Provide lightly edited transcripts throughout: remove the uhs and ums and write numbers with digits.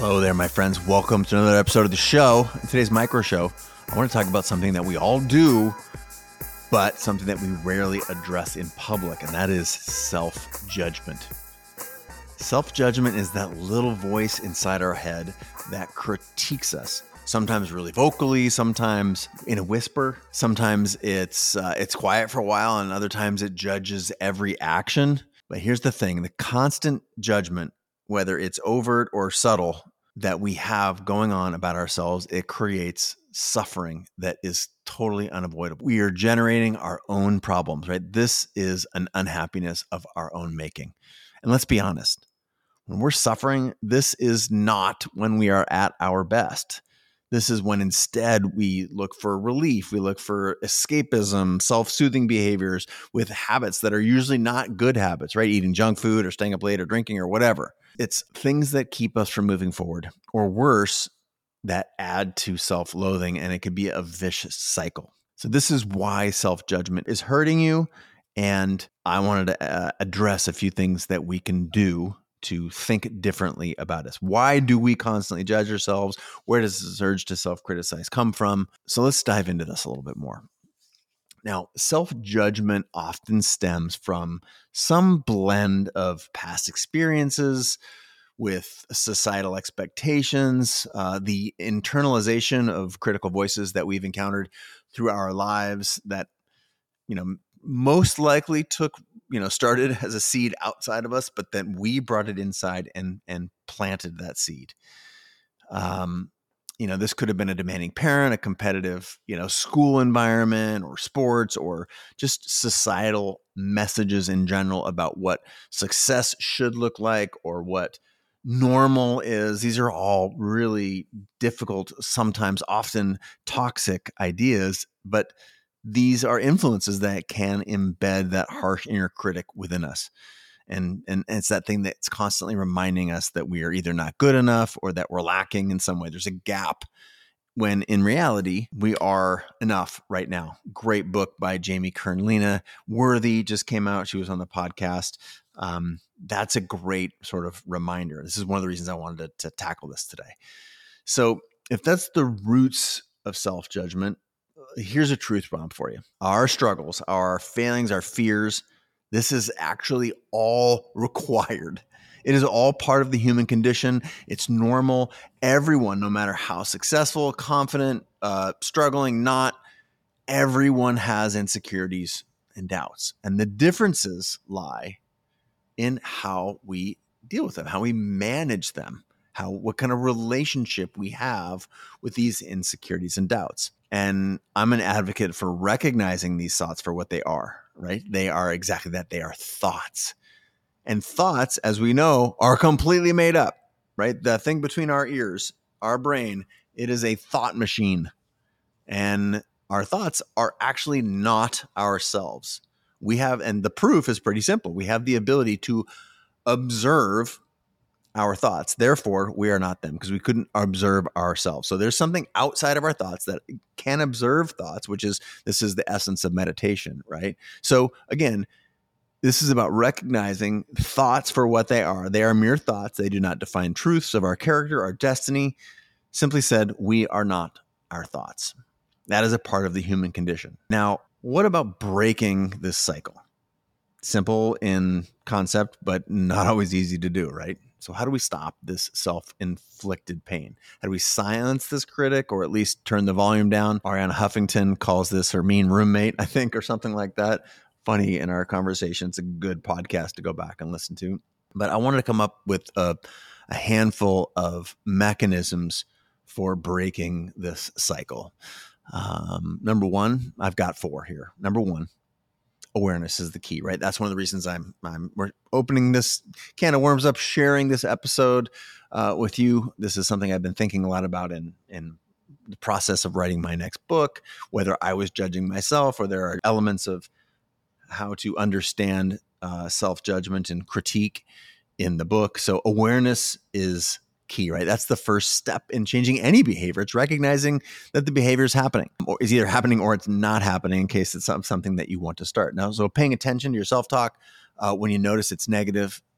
Hello there, my friends. Welcome to another episode of the show. In today's micro show, I want to talk about something that we all do, but something that we rarely address in public, and that is self-judgment. Self-judgment is that little voice inside our head that critiques us. Sometimes really vocally, sometimes in a whisper. Sometimes it's quiet for a while, and other times it judges every action. But here's the thing, the constant judgment, whether it's overt or subtle, that we have going on about ourselves, it creates suffering that is totally unavoidable. We are generating our own problems, right? This is an unhappiness of our own making. And let's be honest, when we're suffering, this is not when we are at our best. This is when instead we look for relief, we look for escapism, self-soothing behaviors with habits that are usually not good habits, right? Eating junk food or staying up late or drinking or whatever. It's things that keep us from moving forward, or worse, that add to self-loathing, and it could be a vicious cycle. So this is why self-judgment is hurting you, and I wanted to address a few things that we can do to think differently about us. Why do we constantly judge ourselves? Where does this urge to self-criticize come from? So let's dive into this a little bit more. Now, self-judgment often stems from some blend of past experiences with societal expectations, the internalization of critical voices that we've encountered through our lives that, most likely started as a seed outside of us, but then we brought it inside and planted that seed. This could have been a demanding parent, a competitive, school environment or sports, or just societal messages in general about what success should look like or what normal is. These are all really difficult, sometimes often toxic ideas, but these are influences that can embed that harsh inner critic within us. And it's that thing that's constantly reminding us that we are either not good enough or that we're lacking in some way. There's a gap when in reality, we are enough right now. Great book by Jamie Kern-Lina. Worthy just came out. She was on the podcast. That's a great sort of reminder. This is one of the reasons I wanted to tackle this today. So if that's the roots of self-judgment, here's a truth bomb for you. Our struggles, our failings, our fears, this is actually all required. It is all part of the human condition. It's normal. Everyone, no matter how successful, confident, struggling, not, everyone has insecurities and doubts. And the differences lie in how we deal with them, how we manage them, what kind of relationship we have with these insecurities and doubts. And I'm an advocate for recognizing these thoughts for what they are, right? They are exactly that. They are thoughts. And thoughts, as we know, are completely made up, right? The thing between our ears, our brain, it is a thought machine. And our thoughts are actually not ourselves. And the proof is pretty simple. We have the ability to observe our thoughts. Therefore, we are not them because we couldn't observe ourselves. So there's something outside of our thoughts that can observe thoughts, this is the essence of meditation, right? So again, this is about recognizing thoughts for what they are. They are mere thoughts. They do not define truths of our character, our destiny. Simply said, we are not our thoughts. That is a part of the human condition. Now, what about breaking this cycle? Simple in concept, but not always easy to do, right? So how do we stop this self-inflicted pain? How do we silence this critic or at least turn the volume down? Arianna Huffington calls this her mean roommate, I think, or something like that. Funny in our conversation. It's a good podcast to go back and listen to. But I wanted to come up with a handful of mechanisms for breaking this cycle. Number one, I've got 4 here. Number one, awareness is the key, right? That's one of the reasons we're opening this can of worms up, sharing this episode with you. This is something I've been thinking a lot about in the process of writing my next book, whether I was judging myself or there are elements of how to understand self-judgment and critique in the book. So awareness is key, right? That's the first step in changing any behavior. It's recognizing that the behavior is happening or is either happening or it's not happening in case it's something that you want to start. Now, so paying attention to your self-talk when you notice it's negative,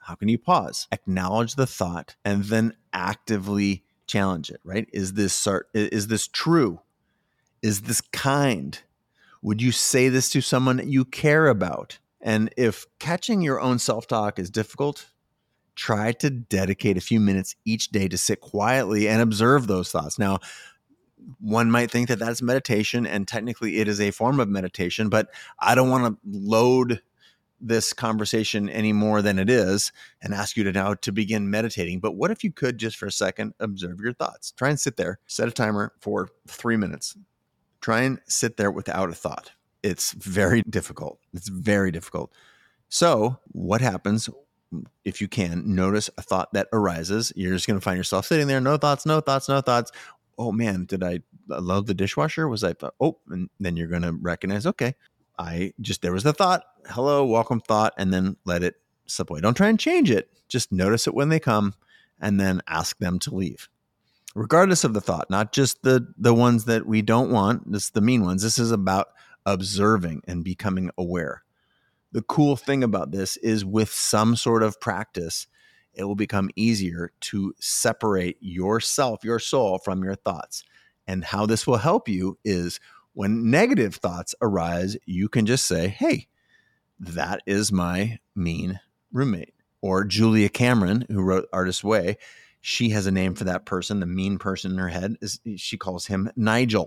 How can you pause, acknowledge the thought, and then actively challenge it, right? Is this true? Is this kind? Would you say this to someone that you care about? And if catching your own self-talk is difficult, try to dedicate a few minutes each day to sit quietly and observe those thoughts. Now, one might think that that's meditation, and technically it is a form of meditation, but I don't want to load this conversation any more than it is and ask you to now to begin meditating. But what if you could just for a second observe your thoughts? Try and sit there, set a timer for 3 minutes. Try and sit there without a thought. It's very difficult. It's very difficult. So what happens if you can notice a thought that arises? You're just going to find yourself sitting there, no thoughts, no thoughts, no thoughts. Oh man, did I load the dishwasher? Was I, and then you're going to recognize, okay, there was the thought, hello, welcome thought, and then let it slip away. Don't try and change it. Just notice it when they come and then ask them to leave. Regardless of the thought, not just the ones that we don't want, this the mean ones. This is about observing and becoming aware. The cool thing about this is with some sort of practice, it will become easier to separate yourself, your soul, from your thoughts. And how this will help you is when negative thoughts arise, you can just say, hey, that is my mean roommate. Or Julia Cameron, who wrote Artist's Way, she has a name for that person. The mean person in her head she calls him Nigel.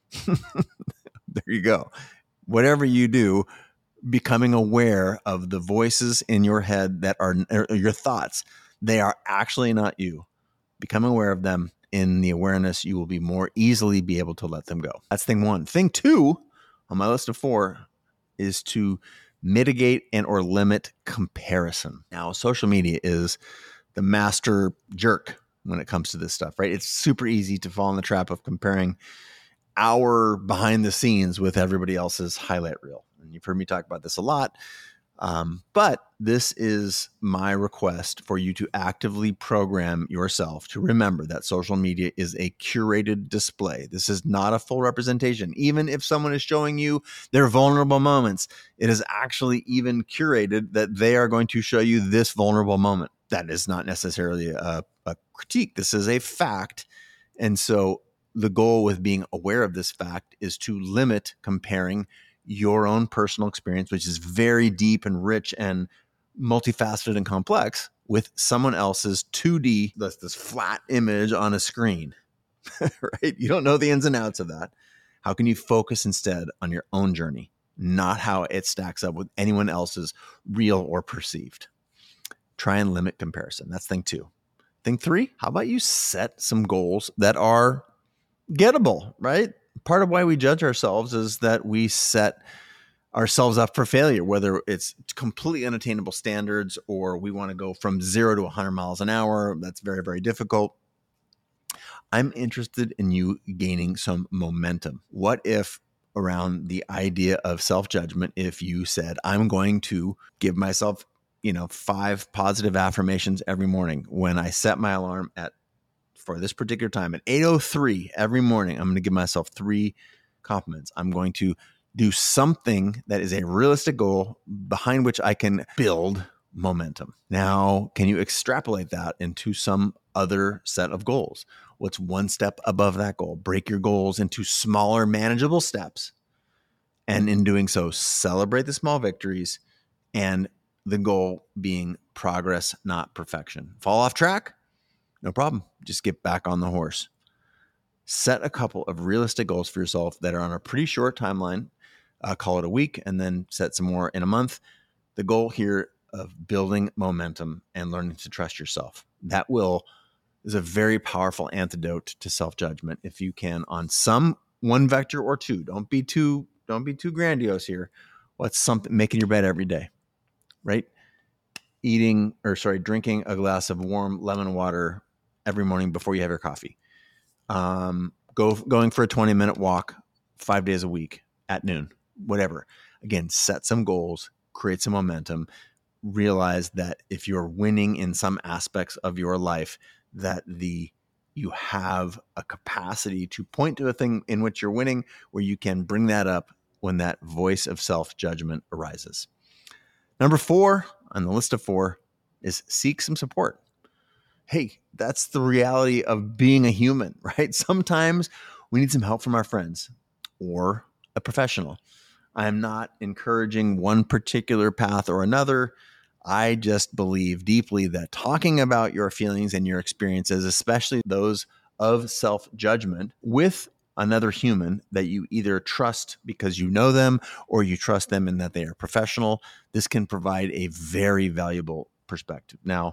There you go. Whatever you do, becoming aware of the voices in your head that are your thoughts, they are actually not you. Become aware of them. In the awareness, you will be more easily be able to let them go. That's thing one. Thing two on my list of 4 is to mitigate and or limit comparison. Now, social media is the master jerk when it comes to this stuff, right? It's super easy to fall in the trap of comparing our behind the scenes with everybody else's highlight reel. And you've heard me talk about this a lot. But this is my request for you to actively program yourself to remember that social media is a curated display. This is not a full representation. Even if someone is showing you their vulnerable moments, it is actually even curated that they are going to show you this vulnerable moment. That is not necessarily a critique. This is a fact. And so the goal with being aware of this fact is to limit comparing your own personal experience, which is very deep and rich and multifaceted and complex, with someone else's 2D, this flat image on a screen, right? You don't know the ins and outs of that. How can you focus instead on your own journey, not how it stacks up with anyone else's real or perceived? Try and limit comparison. That's thing 2. Thing 3, how about you set some goals that are gettable, right? Part of why we judge ourselves is that we set ourselves up for failure, whether it's completely unattainable standards or we want to go from 0 to 100 miles an hour. That's very, very difficult. I'm interested in you gaining some momentum. What if around the idea of self-judgment, if you said, I'm going to give myself, 5 positive affirmations every morning when I set my alarm for this particular time at 8:03 every morning, I'm going to give myself 3 compliments. I'm going to do something that is a realistic goal behind which I can build momentum. Now, can you extrapolate that into some other set of goals? What's one step above that goal? Break your goals into smaller, manageable steps. And in doing so, celebrate the small victories and the goal being progress, not perfection. Fall off track? No problem. Just get back on the horse. Set a couple of realistic goals for yourself that are on a pretty short timeline. Call it a week and then set some more in a month. The goal here of building momentum and learning to trust yourself. That is a very powerful antidote to self-judgment. If you can on one vector or 2, don't be too grandiose here. What's something? Making your bed every day, right? Drinking a glass of warm lemon water every morning before you have your coffee. Going for a 20-minute walk 5 days a week at noon, whatever. Again, set some goals, create some momentum, realize that if you're winning in some aspects of your life, that you have a capacity to point to a thing in which you're winning where you can bring that up when that voice of self-judgment arises. Number 4 on the list of 4 is seek some support. Hey, that's the reality of being a human, right? Sometimes we need some help from our friends or a professional. I'm not encouraging one particular path or another. I just believe deeply that talking about your feelings and your experiences, especially those of self-judgment, with another human that you either trust because you know them or you trust them in that they are professional, this can provide a very valuable perspective. Now,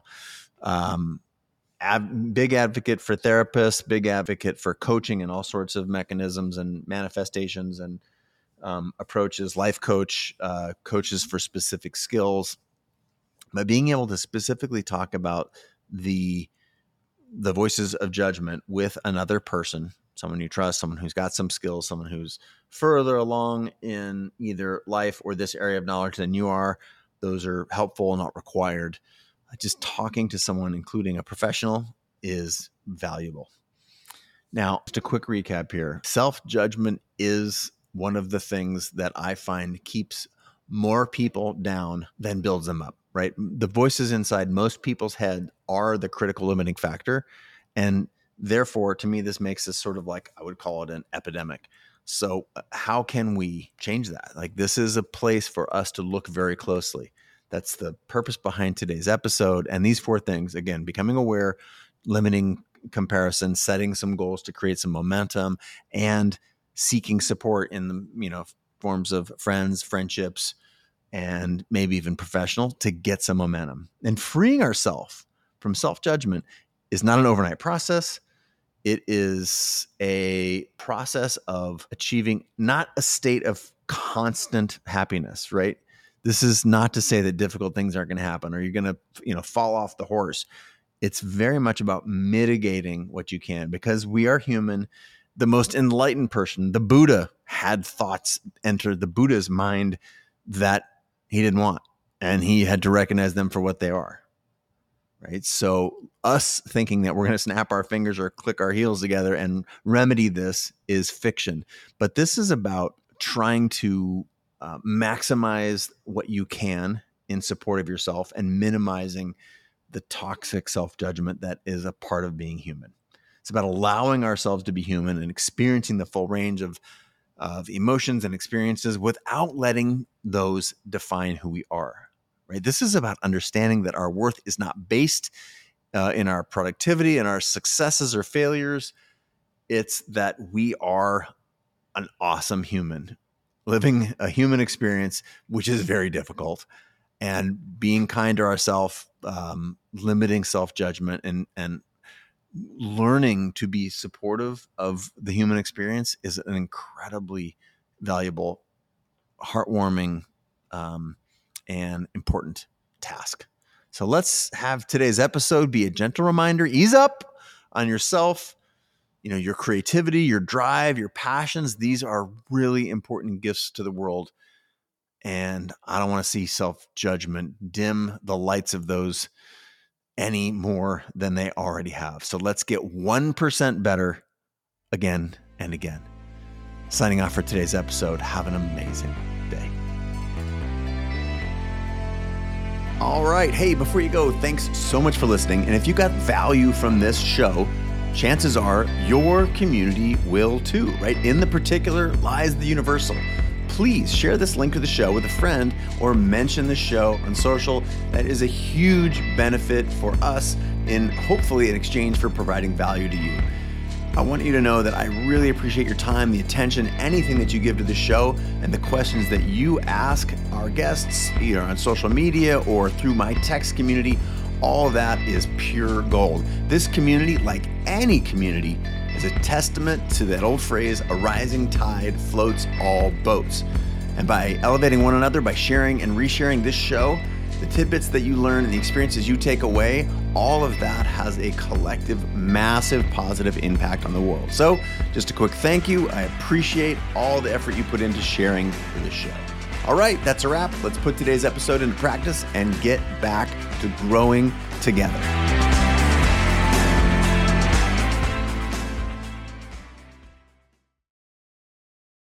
big advocate for therapists, big advocate for coaching and all sorts of mechanisms and manifestations and approaches, life coach, coaches for specific skills. But being able to specifically talk about the voices of judgment with another person, someone you trust, someone who's got some skills, someone who's further along in either life or this area of knowledge than you are, those are helpful, not required. Just talking to someone, including a professional, is valuable. Now, just a quick recap here. Self-judgment is one of the things that I find keeps more people down than builds them up, right? The voices inside most people's head are the critical limiting factor. And therefore, to me, this makes this sort of like, I would call it an epidemic. So how can we change that? Like, this is a place for us to look very closely. That's the purpose behind today's episode. And these 4 things, again, becoming aware, limiting comparison, setting some goals to create some momentum, and seeking support in the, forms of friends, friendships, and maybe even professional to get some momentum. And freeing ourselves from self-judgment is not an overnight process. It is a process of achieving not a state of constant happiness, right? This is not to say that difficult things aren't going to happen or you're going to, fall off the horse. It's very much about mitigating what you can, because we are human. The most enlightened person, the Buddha, had thoughts enter the Buddha's mind that he didn't want, and he had to recognize them for what they are, right? So us thinking that we're going to snap our fingers or click our heels together and remedy this is fiction. But this is about trying to maximize what you can in support of yourself and minimizing the toxic self-judgment that is a part of being human. It's about allowing ourselves to be human and experiencing the full range of emotions and experiences without letting those define who we are, right? This is about understanding that our worth is not based in our productivity and our successes or failures. It's that we are an awesome human living a human experience, which is very difficult, and being kind to ourselves, limiting self-judgment, and learning to be supportive of the human experience is an incredibly valuable, heartwarming, and important task. So let's have today's episode be a gentle reminder. Ease up on yourself, your creativity, your drive, your passions. These are really important gifts to the world. And I don't want to see self-judgment dim the lights of those any more than they already have. So let's get 1% better again and again. Signing off for today's episode. Have an amazing day. All right. Hey, before you go, thanks so much for listening. And if you got value from this show, chances are your community will too, right? In the particular lies the universal. Please share this link to the show with a friend or mention the show on social. That is a huge benefit for us, in hopefully in exchange for providing value to you. I want you to know that I really appreciate your time, the attention, anything that you give to the show, and the questions that you ask our guests, either on social media or through my text community. All of that is pure gold. This community, like any community, is a testament to that old phrase, a rising tide floats all boats. And by elevating one another, by sharing and resharing this show, the tidbits that you learn and the experiences you take away, all of that has a collective, massive positive impact on the world. So just a quick thank you. I appreciate all the effort you put into sharing this show. All right, that's a wrap. Let's put today's episode into practice and get back to growing together.